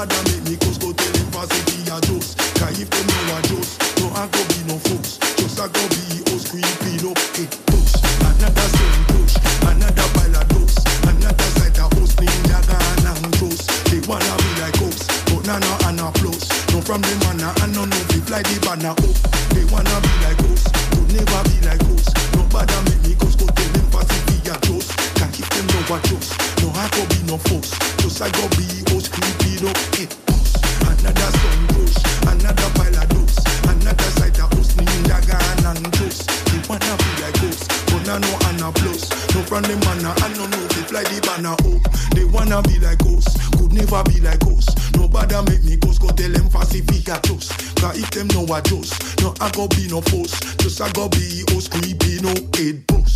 bother make me cause go tell them fast if he a Joes. Cause if them know a Joes, no I go be no folks. Just I go be host creepy no hey push. Another song push, another pile of dose. Another side of host ninja gun and Joes. They wanna be like host, but nah and applause. No from them manna and no they fly the banner up. They wanna be like host, could never be like host. No bother make me cause go tell them fast if he a Joes. Can't keep them no a Joes. No I go be no folks. Just I go be host creepy no hey push. Another song push, another pile of dose. Another side of host ninja gun and Joes. They wanna be like host, but nah and applause. No from them manna and no they fly the banner up. They wanna be like host, could never be like host. No bother make me cause go tell them fast if he a Joes. Cause if them know a Joes, no I go be no force. Just I go be host creepy no head boss.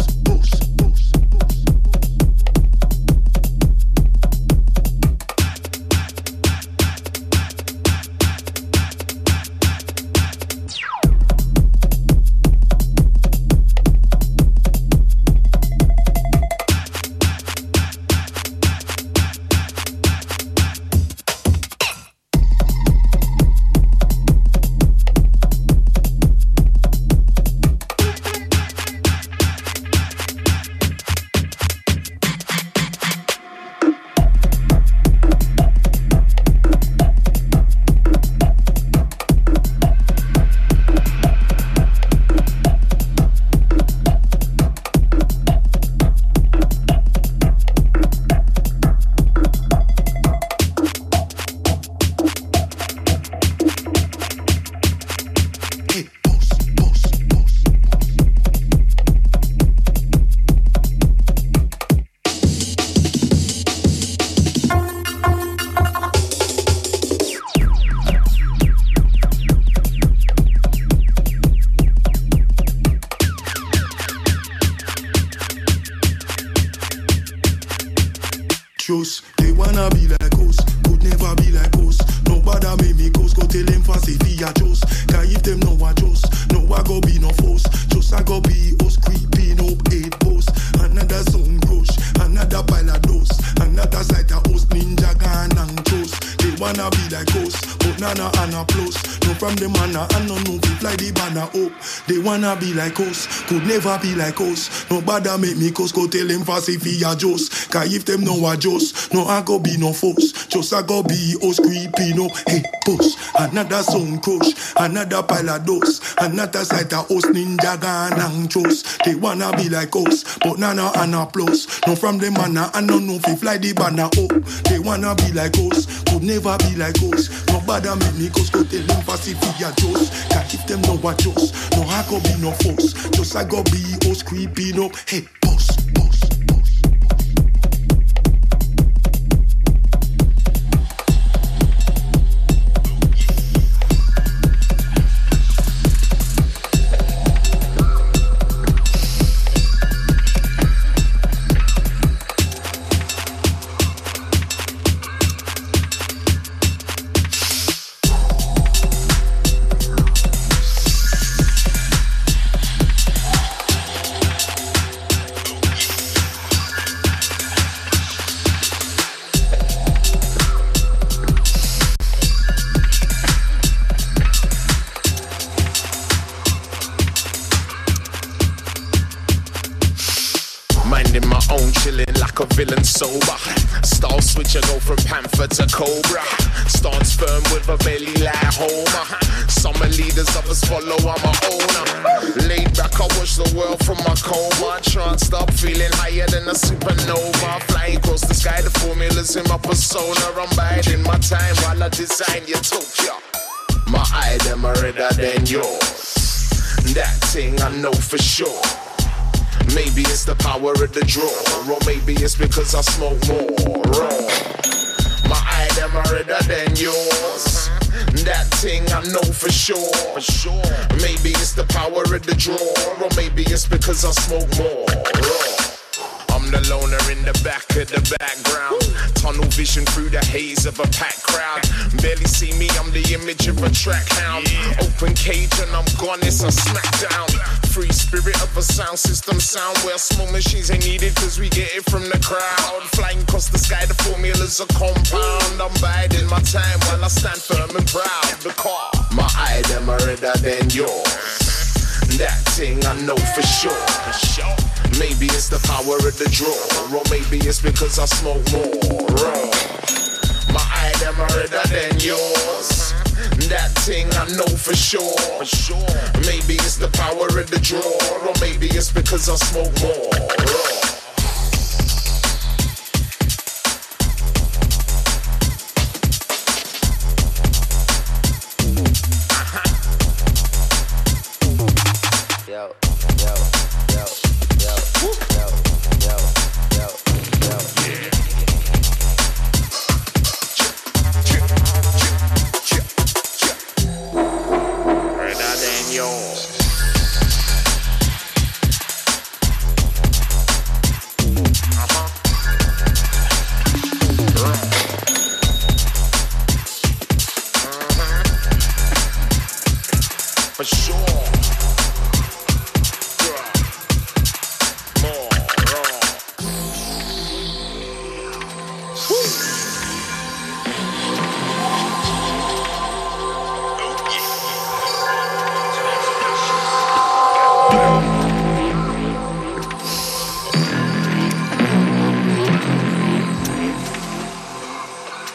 They wanna be like us, could never be like us. No bother make me cause, go tell them fast if he a Joes. Cause if them know a Joes, no I go be no force. Just I go be us creeping up eight boss. Another sound crush, another pile of dose. Another side of us ninja gun and Joes. They wanna be like us, but nana and applause. No from them manna and no they fly the banner up. They wanna be like us, could never be like us. No bother make me cause, go tell them fast if he a Joes. Cause if them know a Joes, no I go be no force. Just I go be us creepy no hey push. Another sound crush, another pile of dose. Another side of us ninja gun and Joes. They wanna be like us, but nana and applause. No from them manna and no they fly the banner up. They wanna be like us, could never be like us. No bother make me cause, go tell them fast if he a Joes. Cause if them know a Joes, no I go be no force. Just I go be us creepy no hey boss. Villain sober, style switch, I go from panther to cobra. Stance firm with a belly like Homer. Summer leaders, others follow, I'm a owner. Laid back, I watch the world from my coma. Tranced up, feeling higher than a supernova. Flying across the sky, the formulas in my persona. I'm biding my time while I design utopia. My eye, them are redder than yours. That thing I know for sure. Maybe it's the power of the draw, or maybe it's because I smoke more raw. My eye them are redder than yours. That thing I know for sure. Maybe it's the power of the draw, or maybe it's because I smoke more raw. I'm the loner in the back of the background. Tunnel vision through the haze of a packed crowd. Barely see me, I'm the image of a track hound. Open cage and I'm gone, it's a smackdown. Free spirit of a sound system sound where smoke machines ain't needed cause we get it from the crowd. Flying across the sky, the formula's a compound. I'm biding my time while I stand firm and proud. The car, my eye, them are redder than yours. That thing I know for sure. Maybe it's the power of the draw, or maybe it's because I smoke more raw. My eye, them are redder than yours. That thing I know for sure. Maybe it's the power of the draw, or maybe it's because I smoke more raw. For sure. More raw.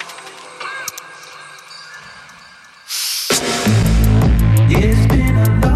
It's been a long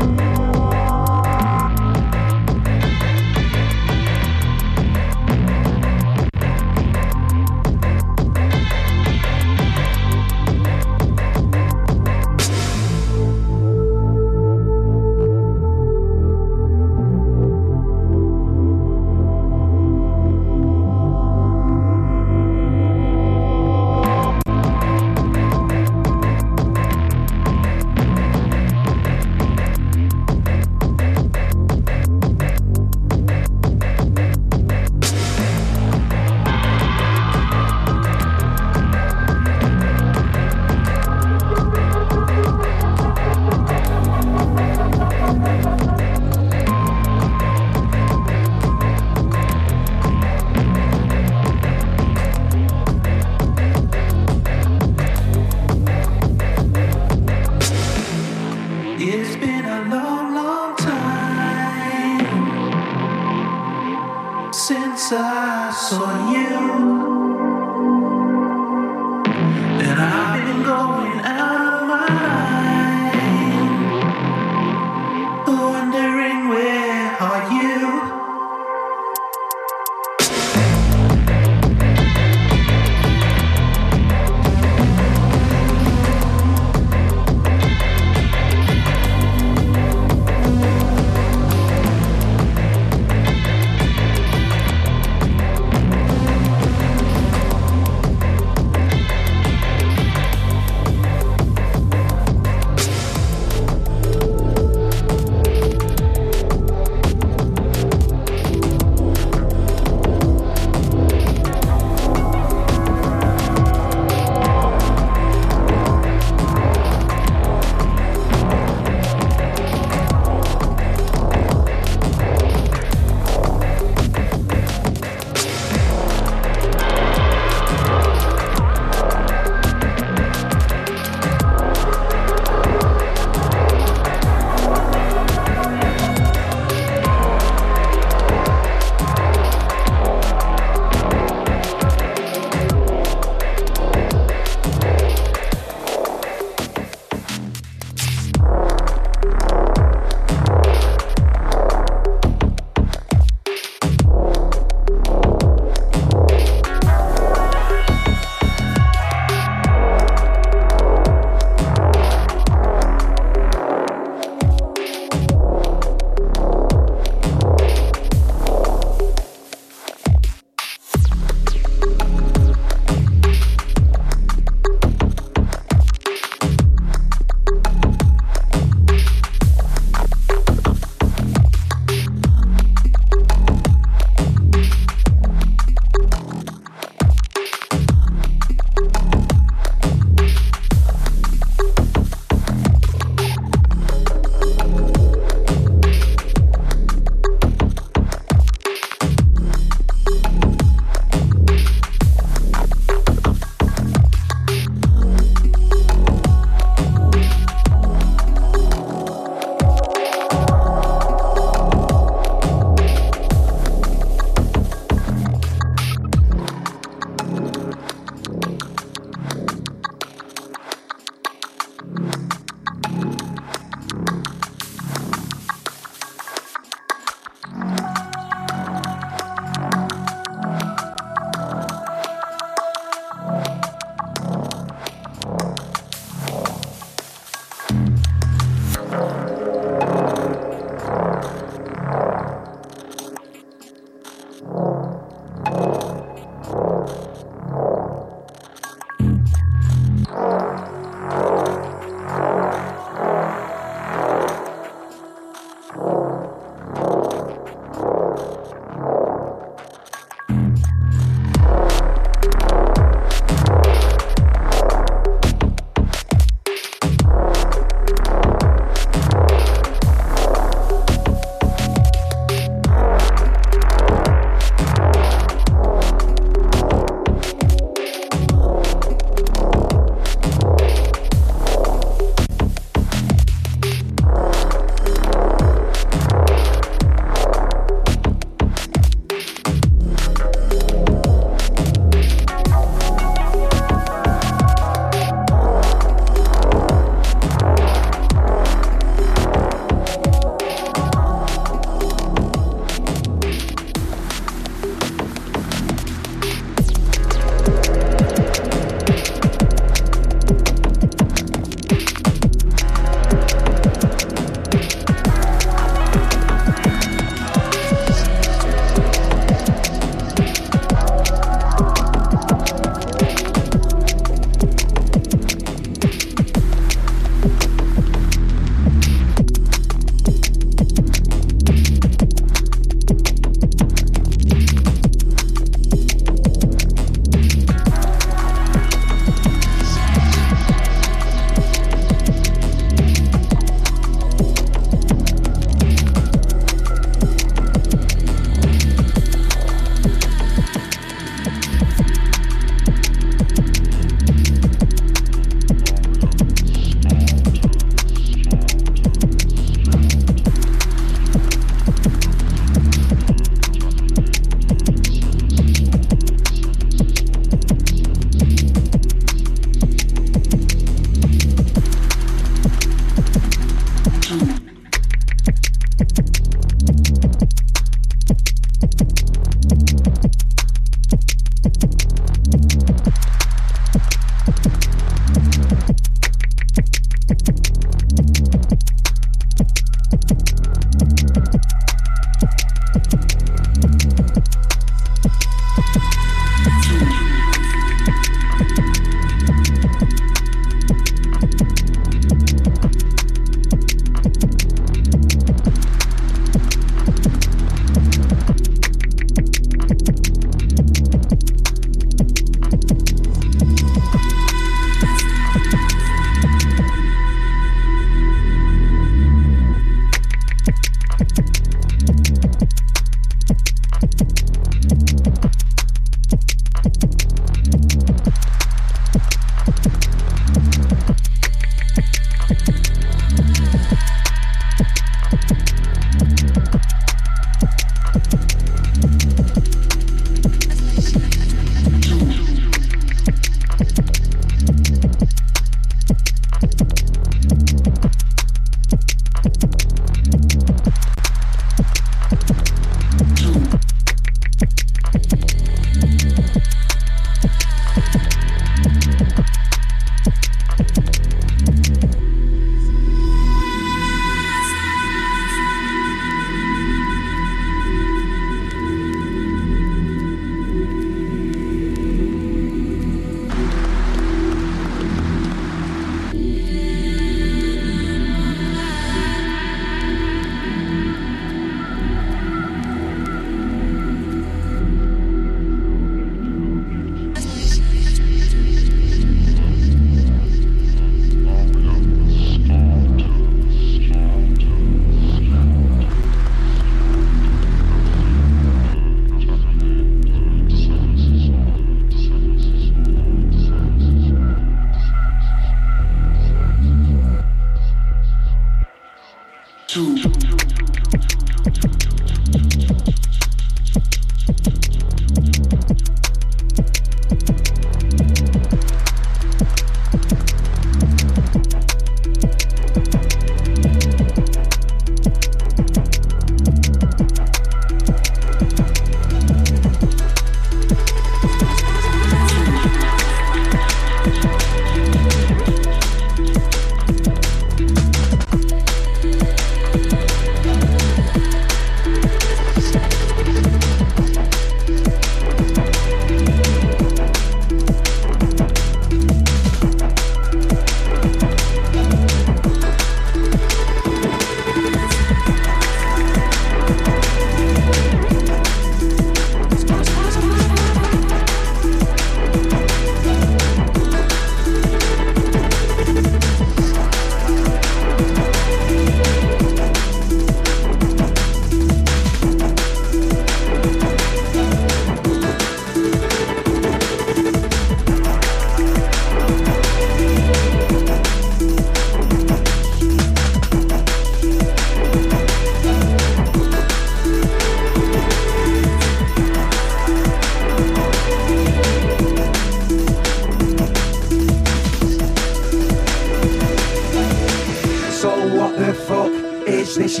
Is this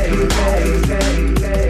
UK?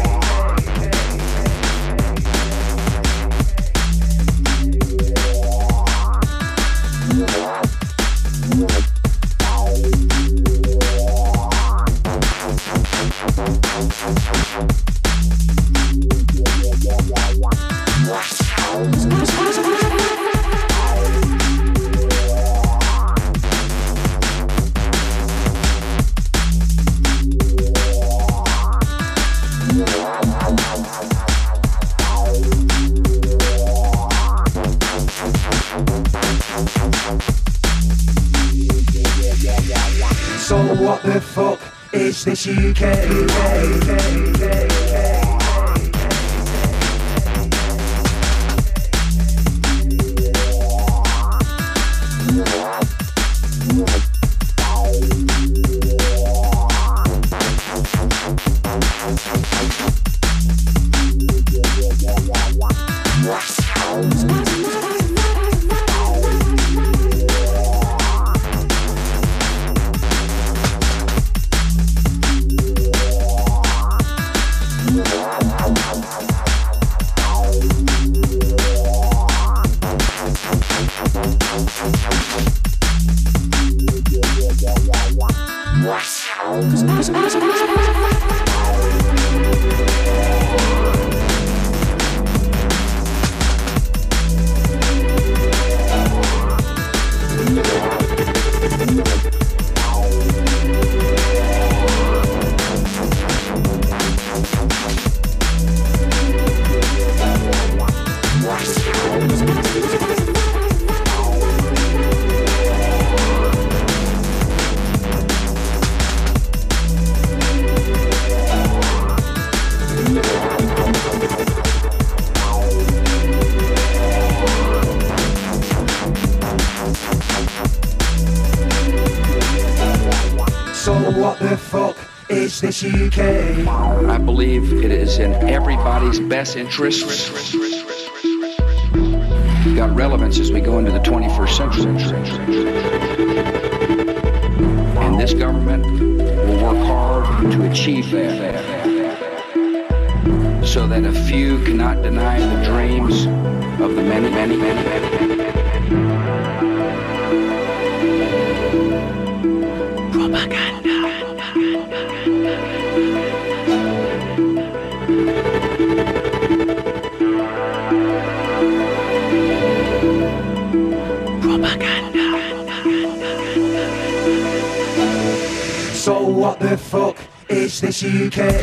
So what the fuck is this UK? What the fuck is this UK? I believe it is in everybody's best interest. Got relevance as we go into the 21st century. And this government will work hard to achieve that. So that a few cannot deny the dreams of the many, many, many, many. Propaganda. So what the fuck is this UK?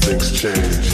things change.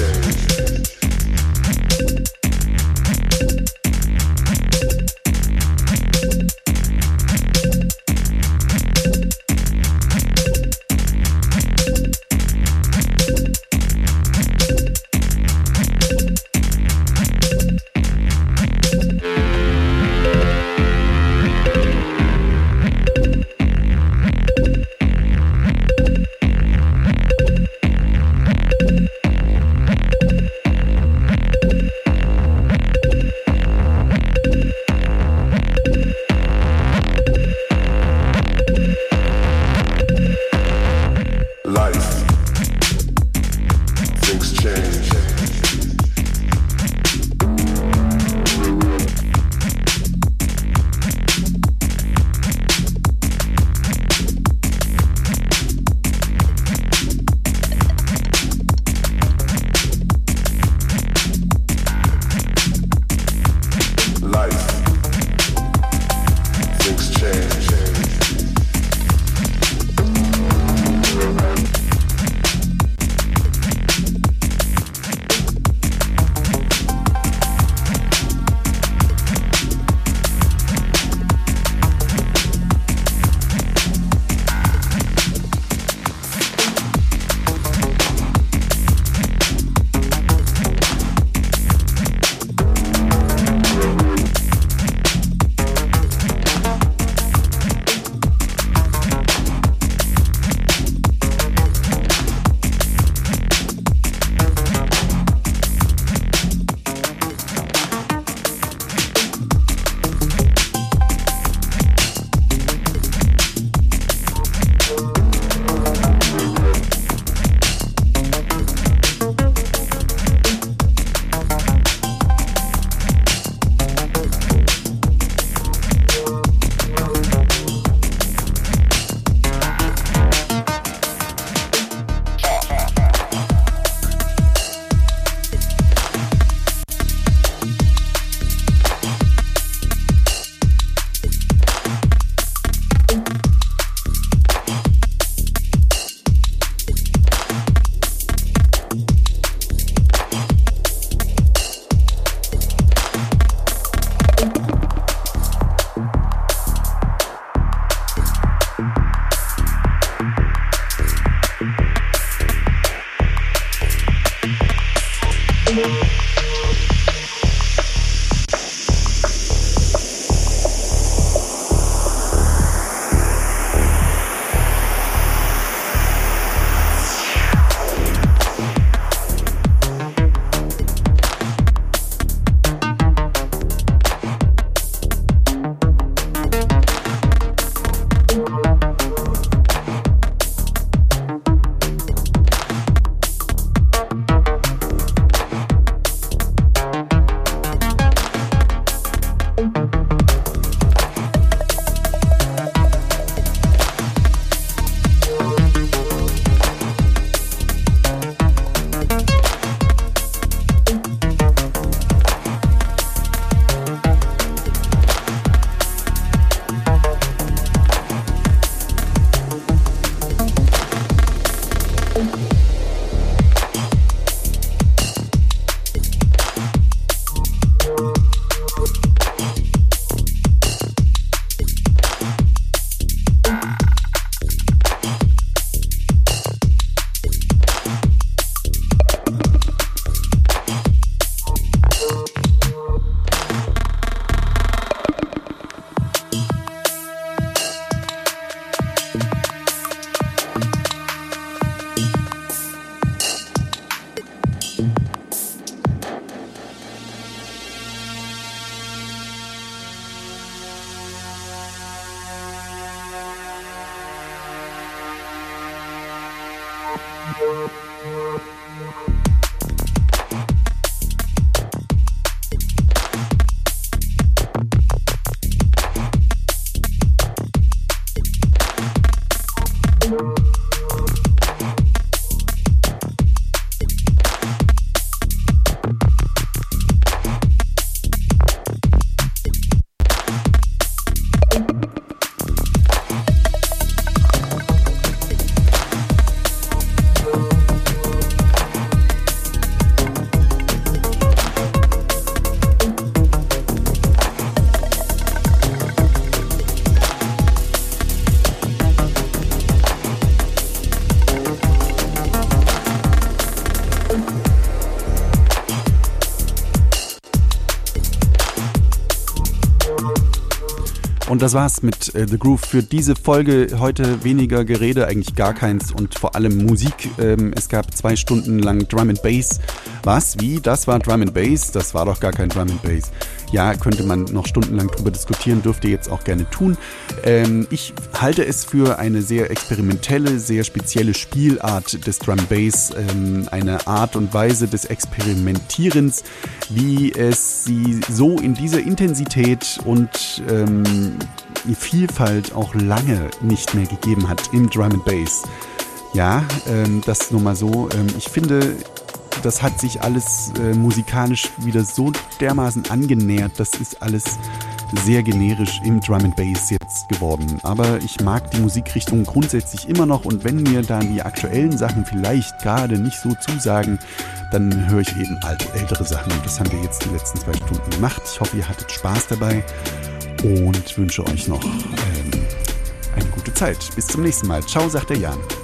Und das war's mit The Groove für diese Folge. Heute weniger Gerede, eigentlich gar keins und vor allem Musik. Es gab 2 Stunden lang Drum and Bass. Was? Wie? Das war Drum and Bass? Das war doch gar kein Drum and Bass. Ja, könnte man noch stundenlang drüber diskutieren, dürft ihr jetzt auch gerne tun. Ich halte es für eine sehr experimentelle, sehr spezielle Spielart des Drum Bass, eine Art und Weise des Experimentierens, wie es sie so in dieser Intensität und Vielfalt auch lange nicht mehr gegeben hat im Drum and Bass. Ja, das nur mal so. Ich finde, das hat sich alles musikalisch wieder so dermaßen angenähert. Das ist alles sehr generisch im Drum and Bass jetzt geworden. Aber ich mag die Musikrichtung grundsätzlich immer noch und wenn mir dann die aktuellen Sachen vielleicht gerade nicht so zusagen, dann höre ich eben ältere Sachen. Das haben wir jetzt die letzten 2 Stunden gemacht. Ich hoffe, ihr hattet Spaß dabei und wünsche euch noch eine gute Zeit. Bis zum nächsten Mal. Ciao, sagt der Jan.